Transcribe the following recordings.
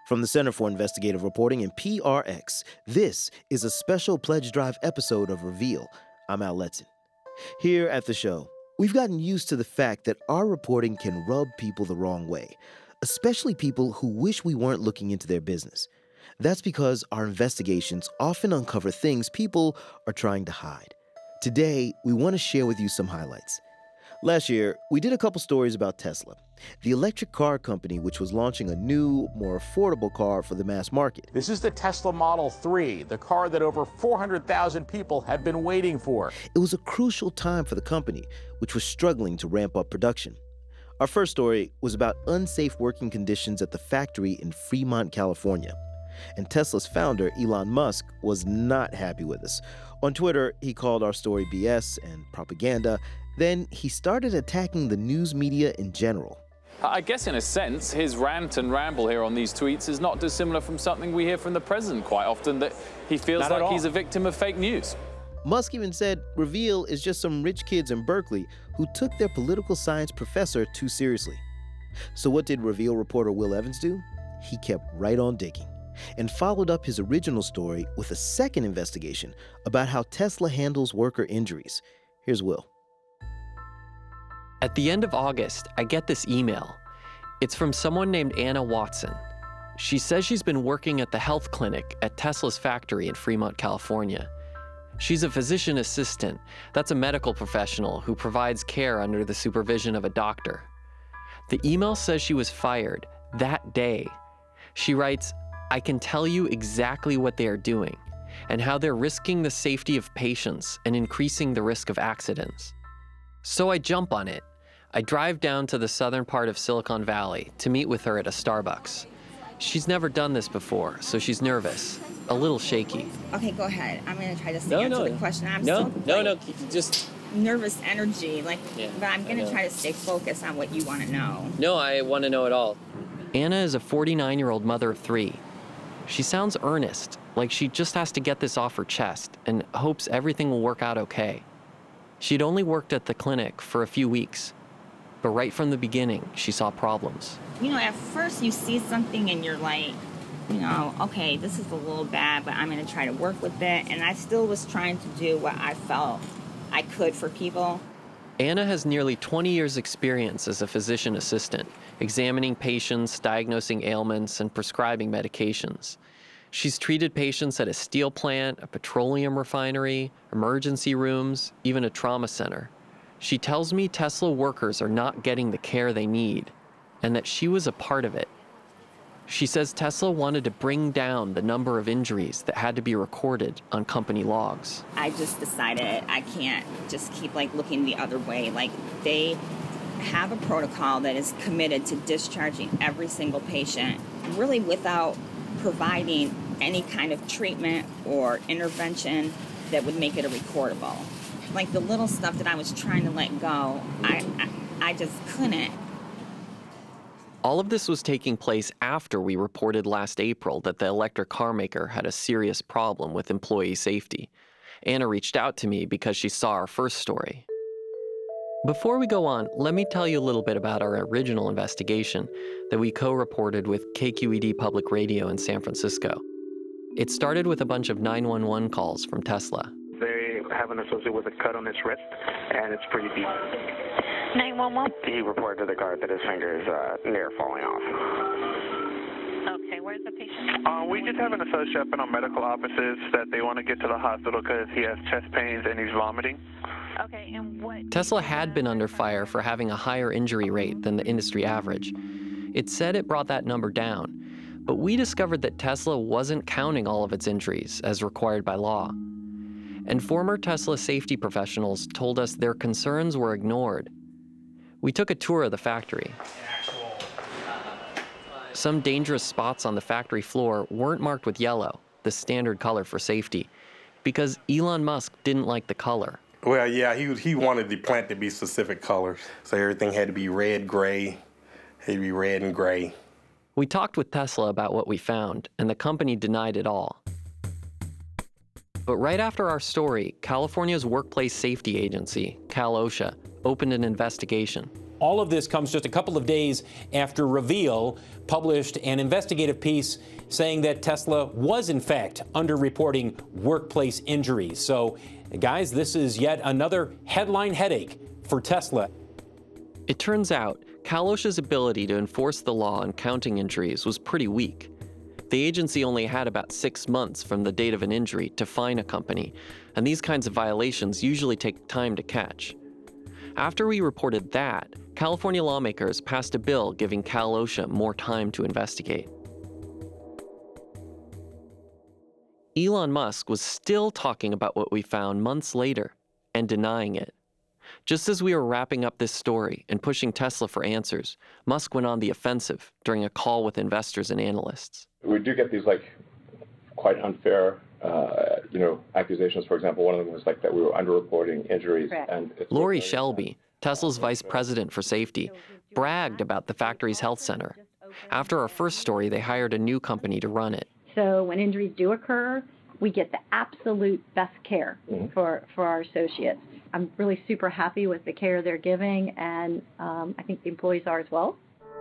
From the Center for Investigative Reporting and PRX, this is a special Pledge Drive episode of Reveal. I'm Al Letson. Here at the show, we've gotten used to the fact that our reporting can rub people the wrong way, especially people who wish we weren't looking into their business. That's because our investigations often uncover things people are trying to hide. Today, we want to share with you some highlights. Last year, we did a couple stories about Tesla, the electric car company which was launching a new, more affordable car for the mass market. This is the Tesla Model 3, the car that over 400,000 people have been waiting for. It was a crucial time for the company, which was struggling to ramp up production. Our first story was about unsafe working conditions at the factory in Fremont, California. And Tesla's founder, Elon Musk, was not happy with us. On Twitter, he called our story BS and propaganda. Then he started attacking the news media in general. I guess in a sense, his rant and ramble here on these tweets is not dissimilar from something we hear from the president quite often, that he feels like he's a victim of fake news. Musk even said Reveal is just some rich kids in Berkeley who took their political science professor too seriously. So what did Reveal reporter Will Evans do? He kept right on digging and followed up his original story with a second investigation about how Tesla handles worker injuries. Here's Will. At the end of August, I get this email. It's from someone named Anna Watson. She says she's been working at the health clinic at Tesla's factory in Fremont, California. She's a physician assistant. That's a medical professional who provides care under the supervision of a doctor. The email says she was fired that day. She writes, "I can tell you exactly what they are doing and how they're risking the safety of patients and increasing the risk of accidents." So I jump on it. I drive down to the southern part of Silicon Valley to meet with her at a Starbucks. She's never done this before, so she's nervous, a little shaky. Okay, go ahead. I'm going to try to answer the question. I'm just nervous energy, but I'm going to try to stay focused on what you want to know. No, I want to know it all. Anna is a 49-year-old mother of 3. She sounds earnest, like she just has to get this off her chest and hopes everything will work out okay. She'd only worked at the clinic for a few weeks, but right from the beginning, she saw problems. At first you see something and you're like, okay, this is a little bad, but I'm going to try to work with it. And I still was trying to do what I felt I could for people. Anna has nearly 20 years' experience as a physician assistant, examining patients, diagnosing ailments, and prescribing medications. She's treated patients at a steel plant, a petroleum refinery, emergency rooms, even a trauma center. She tells me Tesla workers are not getting the care they need, and that she was a part of it. She says Tesla wanted to bring down the number of injuries that had to be recorded on company logs. I just decided I can't just keep looking the other way. They have a protocol that is committed to discharging every single patient, really without providing any kind of treatment or intervention that would make it a recordable. The little stuff that I was trying to let go, I just couldn't. All of this was taking place after we reported last April that the electric car maker had a serious problem with employee safety. Anna reached out to me because she saw our first story. Before we go on, let me tell you a little bit about our original investigation that we co-reported with KQED Public Radio in San Francisco. It started with a bunch of 911 calls from Tesla. They have an associate with a cut on his wrist, and it's pretty deep. 911? He reported to the guard that his finger is near falling off. Okay, where's the patient? We just have an associate up in our medical offices that they want to get to the hospital because he has chest pains and he's vomiting. Okay, and what? Tesla had been under fire for having a higher injury rate than the industry average. It said it brought that number down, but we discovered that Tesla wasn't counting all of its injuries as required by law. And former Tesla safety professionals told us their concerns were ignored. We took a tour of the factory. Some dangerous spots on the factory floor weren't marked with yellow, the standard color for safety, because Elon Musk didn't like the color. Well, yeah, he wanted the plant to be specific colors. So everything had to be red, gray, had to be red and gray. We talked with Tesla about what we found, and the company denied it all. But right after our story, California's Workplace Safety Agency, Cal OSHA, opened an investigation. All of this comes just a couple of days after Reveal published an investigative piece saying that Tesla was, in fact, underreporting workplace injuries. So, guys, this is yet another headline headache for Tesla. It turns out Cal OSHA's ability to enforce the law on counting injuries was pretty weak. The agency only had about 6 months from the date of an injury to fine a company, and these kinds of violations usually take time to catch. After we reported that, California lawmakers passed a bill giving Cal OSHA more time to investigate. Elon Musk was still talking about what we found months later and denying it. Just as we were wrapping up this story and pushing Tesla for answers, Musk went on the offensive during a call with investors and analysts. We do get these quite unfair accusations. For example, one of them was that we were underreporting injuries. And Lori Shelby, Tesla's vice president for safety, bragged about the factory's health center. After our first story, they hired a new company to run it. So when injuries do occur, we get the absolute best care for our associates. I'm really super happy with the care they're giving, and I think the employees are as well.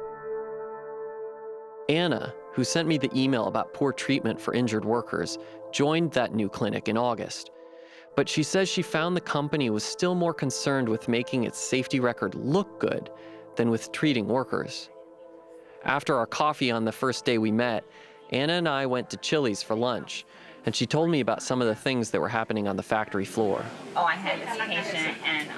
Anna, who sent me the email about poor treatment for injured workers, joined that new clinic in August. But she says she found the company was still more concerned with making its safety record look good than with treating workers. After our coffee on the first day we met, Anna and I went to Chili's for lunch, and she told me about some of the things that were happening on the factory floor. Oh, I had this patient, and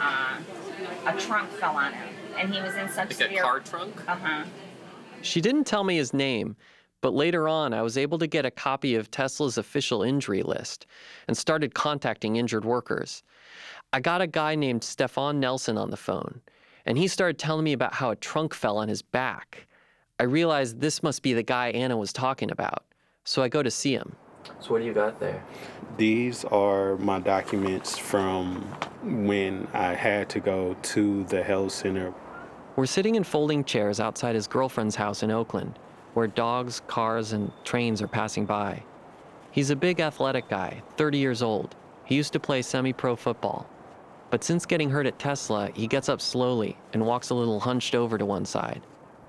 a trunk fell on him, and he was in such severe... a car trunk? Uh-huh. She didn't tell me his name, but later on I was able to get a copy of Tesla's official injury list and started contacting injured workers. I got a guy named Stefan Nelson on the phone, and he started telling me about how a trunk fell on his back. I realized this must be the guy Anna was talking about, so I go to see him. So what do you got there? These are my documents from when I had to go to the health center. We're sitting in folding chairs outside his girlfriend's house in Oakland, where dogs, cars, and trains are passing by. He's a big athletic guy, 30 years old. He used to play semi-pro football. But since getting hurt at Tesla, he gets up slowly and walks a little hunched over to one side.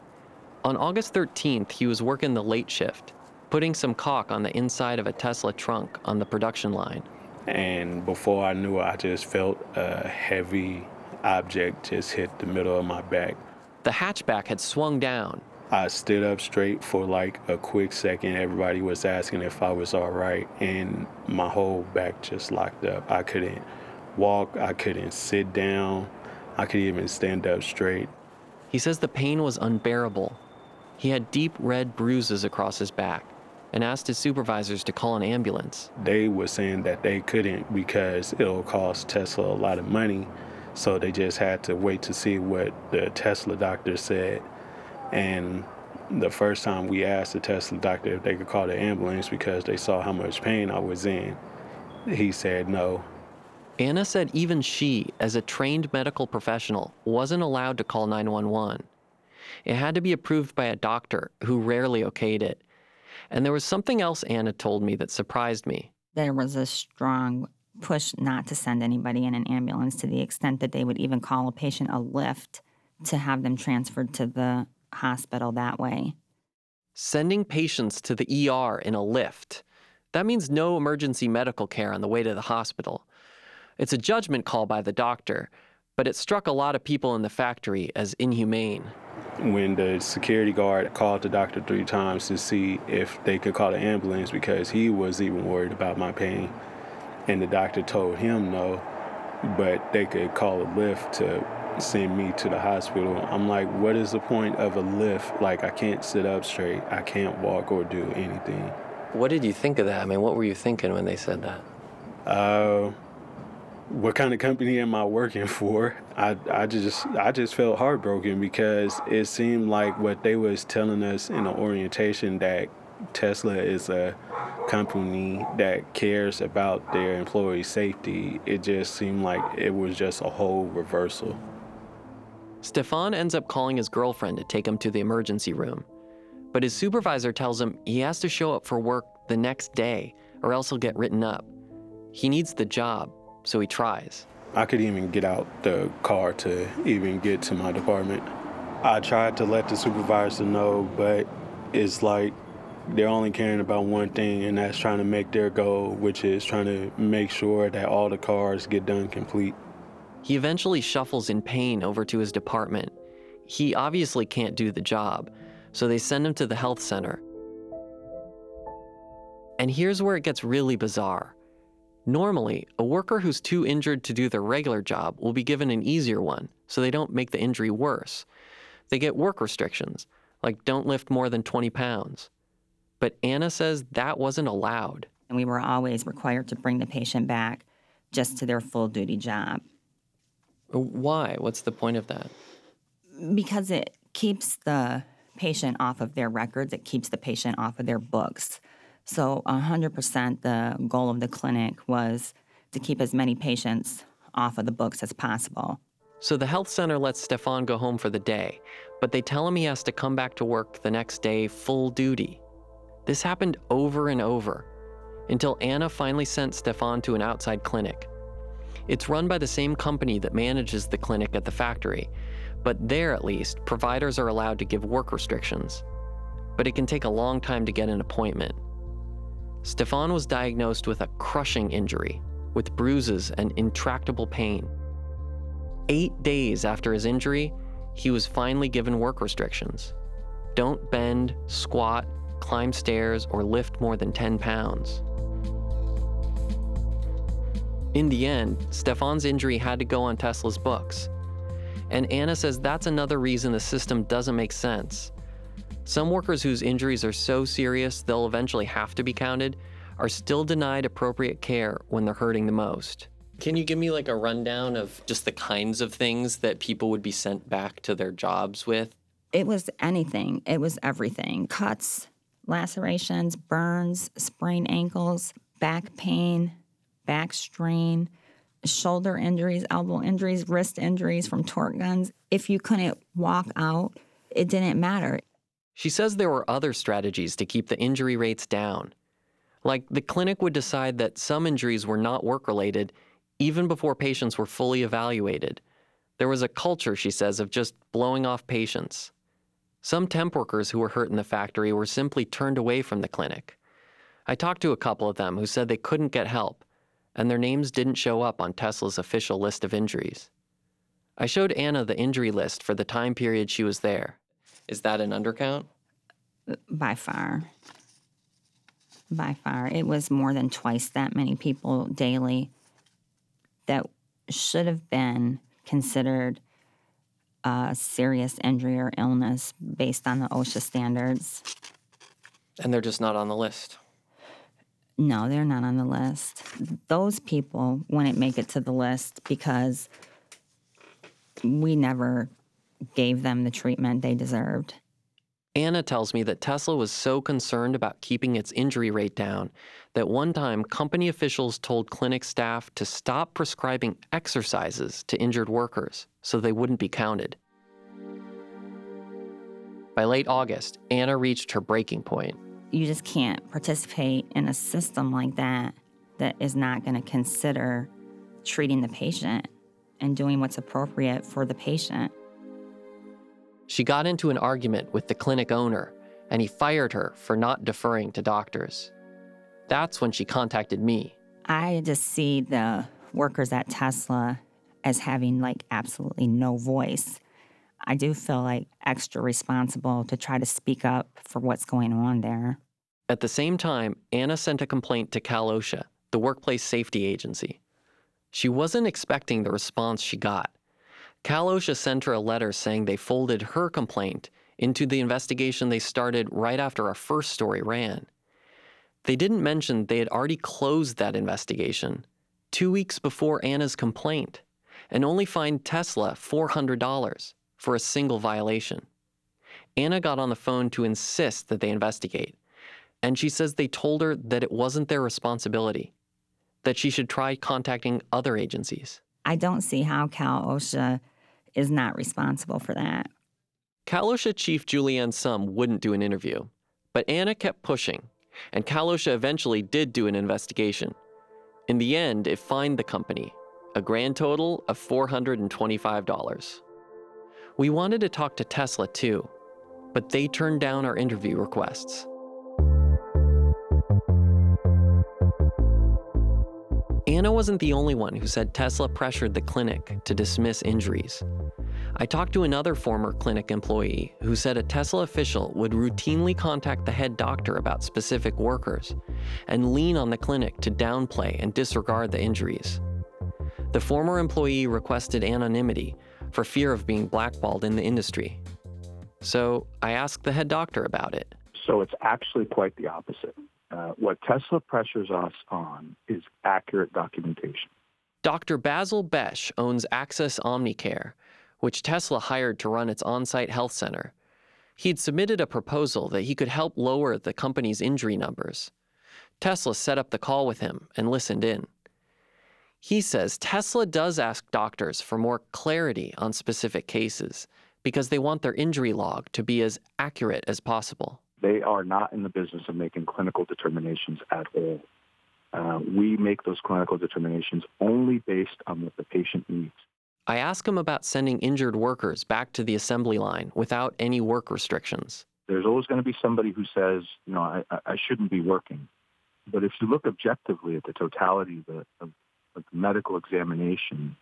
On August 13th, he was working the late shift, putting some caulk on the inside of a Tesla trunk on the production line. And before I knew it, I just felt a heavy object just hit the middle of my back. The hatchback had swung down. I stood up straight for a quick second. Everybody was asking if I was all right, and my whole back just locked up. I couldn't walk, I couldn't sit down, I couldn't even stand up straight. He says the pain was unbearable. He had deep red bruises across his back and asked his supervisors to call an ambulance. They were saying that they couldn't because it'll cost Tesla a lot of money, so they just had to wait to see what the Tesla doctor said. And the first time we asked the Tesla doctor if they could call the ambulance because they saw how much pain I was in, he said no. Anna said even she, as a trained medical professional, wasn't allowed to call 911. It had to be approved by a doctor who rarely okayed it. And there was something else Anna told me that surprised me. There was a strong push not to send anybody in an ambulance, to the extent that they would even call a patient a lift to have them transferred to the hospital that way. Sending patients to the ER in a lift. That means no emergency medical care on the way to the hospital. It's a judgment call by the doctor, but it struck a lot of people in the factory as inhumane. When the security guard called the doctor 3 times to see if they could call the ambulance because he was even worried about my pain, and the doctor told him no, but they could call a lift to send me to the hospital. I'm like, what is the point of a lift? I can't sit up straight. I can't walk or do anything. What did you think of that? I mean, what were you thinking when they said that? What kind of company am I working for? I just felt heartbroken because it seemed like what they was telling us in the orientation, that Tesla is a company that cares about their employee safety. It just seemed like it was just a whole reversal. Stefan ends up calling his girlfriend to take him to the emergency room. But his supervisor tells him he has to show up for work the next day or else he'll get written up. He needs the job, so he tries. I could even get out the car to even get to my department. I tried to let the supervisor know, but it's like they're only caring about one thing, and that's trying to make their goal, which is trying to make sure that all the cars get done complete. He eventually shuffles in pain over to his department. He obviously can't do the job, so they send him to the health center. And here's where it gets really bizarre. Normally, a worker who's too injured to do their regular job will be given an easier one, so they don't make the injury worse. They get work restrictions, like don't lift more than 20 pounds. But Anna says that wasn't allowed. And we were always required to bring the patient back just to their full duty job. Why? What's the point of that? Because it keeps the patient off of their records, it keeps the patient off of their books. So 100% the goal of the clinic was to keep as many patients off of the books as possible. So the health center lets Stefan go home for the day, but they tell him he has to come back to work the next day full duty. This happened over and over, until Anna finally sent Stefan to an outside clinic. It's run by the same company that manages the clinic at the factory, but there at least, providers are allowed to give work restrictions. But it can take a long time to get an appointment. Stefan was diagnosed with a crushing injury, with bruises and intractable pain. 8 days after his injury, he was finally given work restrictions. Don't bend, squat, climb stairs, or lift more than 10 pounds. In the end, Stefan's injury had to go on Tesla's books. And Anna says that's another reason the system doesn't make sense. Some workers whose injuries are so serious they'll eventually have to be counted are still denied appropriate care when they're hurting the most. Can you give me like a rundown of just the kinds of things that people would be sent back to their jobs with? It was anything. It was everything. Cuts, lacerations, burns, sprained ankles, back pain, back strain, shoulder injuries, elbow injuries, wrist injuries from torque guns. If you couldn't walk out, it didn't matter. She says there were other strategies to keep the injury rates down. Like the clinic would decide that some injuries were not work-related even before patients were fully evaluated. There was a culture, she says, of just blowing off patients. Some temp workers who were hurt in the factory were simply turned away from the clinic. I talked to a couple of them who said they couldn't get help, and their names didn't show up on Tesla's official list of injuries. I showed Anna the injury list for the time period she was there. Is that an undercount? By far. By far. It was more than twice that many people daily that should have been considered a serious injury or illness based on the OSHA standards. And they're just not on the list? No, they're not on the list. Those people wouldn't make it to the list because we never gave them the treatment they deserved. Anna tells me that Tesla was so concerned about keeping its injury rate down that one time company officials told clinic staff to stop prescribing exercises to injured workers so they wouldn't be counted. By late August, Anna reached her breaking point. You just can't participate in a system like that that is not going to consider treating the patient and doing what's appropriate for the patient. She got into an argument with the clinic owner, and he fired her for not deferring to doctors. That's when she contacted me. I just see the workers at Tesla as having absolutely no voice. I do feel extra responsible to try to speak up for what's going on there. At the same time, Anna sent a complaint to Cal OSHA, the workplace safety agency. She wasn't expecting the response she got. Cal OSHA sent her a letter saying they folded her complaint into the investigation they started right after our first story ran. They didn't mention they had already closed that investigation 2 weeks before Anna's complaint and only fined Tesla $400 for a single violation. Anna got on the phone to insist that they investigate, and she says they told her that it wasn't their responsibility, that she should try contacting other agencies. I don't see how Cal OSHA is not responsible for that. Cal OSHA Chief Julianne Sum wouldn't do an interview, but Anna kept pushing, and Cal OSHA eventually did do an investigation. In the end, it fined the company, a grand total of $425. We wanted to talk to Tesla too, but they turned down our interview requests. Anna wasn't the only one who said Tesla pressured the clinic to dismiss injuries. I talked to another former clinic employee who said a Tesla official would routinely contact the head doctor about specific workers and lean on the clinic to downplay and disregard the injuries. The former employee requested anonymity for fear of being blackballed in the industry. So I asked the head doctor about it. So it's actually quite the opposite. What Tesla pressures us on is accurate documentation. Dr. Basil Besh owns Access Omnicare, which Tesla hired to run its on-site health center. He'd submitted a proposal that he could help lower the company's injury numbers. Tesla set up the call with him and listened in. He says Tesla does ask doctors for more clarity on specific cases because they want their injury log to be as accurate as possible. They are not in the business of making clinical determinations at all. We make those clinical determinations only based on what the patient needs. I ask him about sending injured workers back to the assembly line without any work restrictions. There's always going to be somebody who says, I shouldn't be working. But if you look objectively at the totality of the medical examination,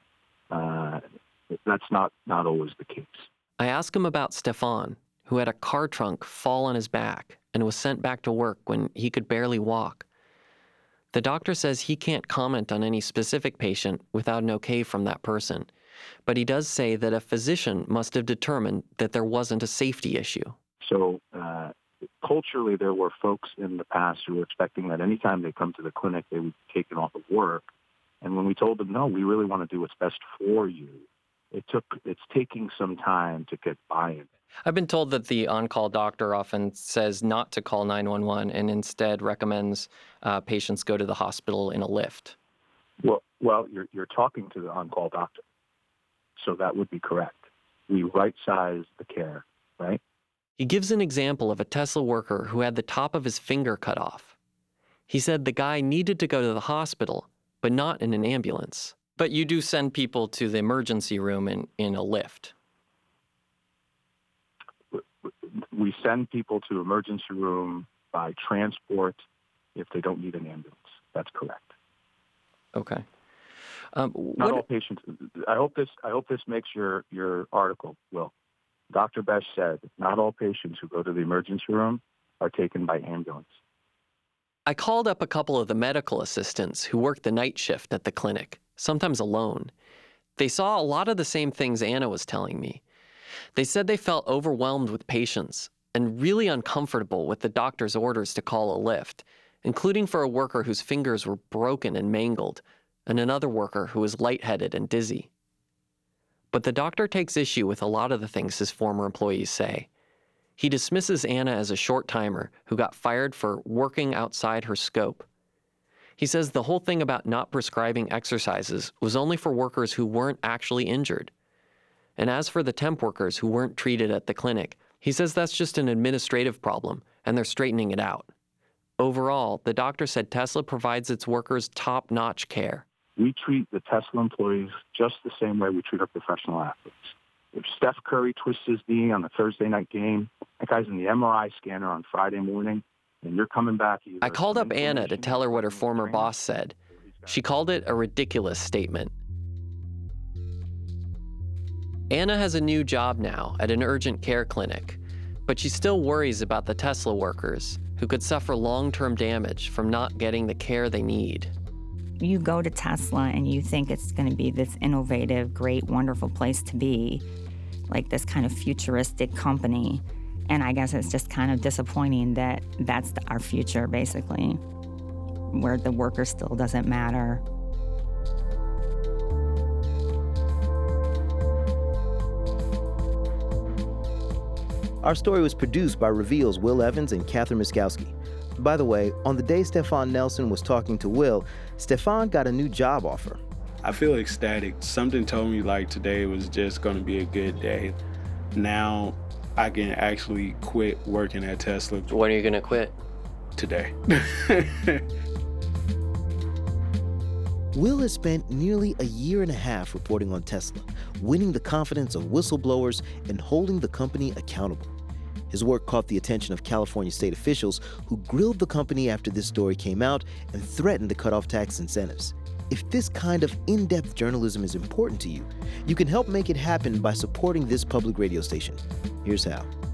that's not always the case. I ask him about Stefan, who had a car trunk fall on his back and was sent back to work when he could barely walk. The doctor says he can't comment on any specific patient without an okay from that person, but he does say that a physician must have determined that there wasn't a safety issue. So culturally, there were folks in the past who were expecting that anytime they come to the clinic, they would be taken off of work. And when we told them, no, we really want to do what's best for you, it's taking some time to get buy-in. I've been told that the on-call doctor often says not to call 911 and instead recommends patients go to the hospital in a lift. Well, you're talking to the on-call doctor, so that would be correct. We right-size the care, right? He gives an example of a Tesla worker who had the top of his finger cut off. He said the guy needed to go to the hospital, but not in an ambulance. But you do send people to the emergency room in a lift. We send people to emergency room by transport if they don't need an ambulance. That's correct. Okay. Not all patients. I hope this makes your article, Will. Dr. Besh said not all patients who go to the emergency room are taken by ambulance. I called up a couple of the medical assistants who work the night shift at the clinic, sometimes alone. They saw a lot of the same things Anna was telling me. They said they felt overwhelmed with patients and really uncomfortable with the doctor's orders to call a lift, including for a worker whose fingers were broken and mangled, and another worker who was lightheaded and dizzy. But the doctor takes issue with a lot of the things his former employees say. He dismisses Anna as a short-timer who got fired for working outside her scope. He says the whole thing about not prescribing exercises was only for workers who weren't actually injured. And as for the temp workers who weren't treated at the clinic, he says that's just an administrative problem, and they're straightening it out. Overall, the doctor said Tesla provides its workers top-notch care. We treat the Tesla employees just the same way we treat our professional athletes. If Steph Curry twists his knee on a Thursday night game, that guy's in the MRI scanner on Friday morning, and you're coming back. I called up Anna to tell her what her former boss said. She called it a ridiculous statement. Anna has a new job now at an urgent care clinic, but she still worries about the Tesla workers who could suffer long-term damage from not getting the care they need. You go to Tesla and you think it's going to be this innovative, great, wonderful place to be, like this kind of futuristic company. And I guess it's just kind of disappointing that that's our future, basically, where the worker still doesn't matter. Our story was produced by Reveal's Will Evans and Catherine Miskowski. By the way, on the day Stefan Nelson was talking to Will, Stefan got a new job offer. I feel ecstatic. Something told me like today was just going to be a good day. Now I can actually quit working at Tesla. When are you going to quit? Today. Will has spent nearly a year and a half reporting on Tesla, winning the confidence of whistleblowers and holding the company accountable. His work caught the attention of California state officials who grilled the company after this story came out and threatened to cut off tax incentives. If this kind of in-depth journalism is important to you, you can help make it happen by supporting this public radio station. Here's how.